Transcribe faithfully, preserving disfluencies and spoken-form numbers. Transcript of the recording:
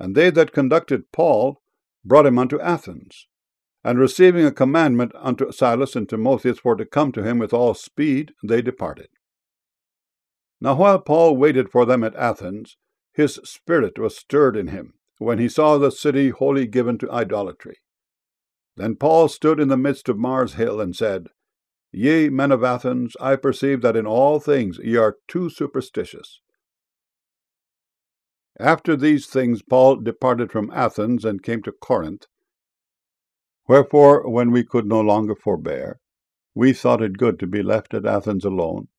And they that conducted Paul brought him unto Athens. And receiving a commandment unto Silas and Timotheus for to come to him with all speed, they departed. Now while Paul waited for them at Athens, his spirit was stirred in him, when he saw the city wholly given to idolatry. Then Paul stood in the midst of Mars Hill, and said, Ye men of Athens, I perceive that in all things ye are too superstitious. After these things Paul departed from Athens, and came to Corinth. Wherefore, when we could no longer forbear, we thought it good to be left at Athens alone,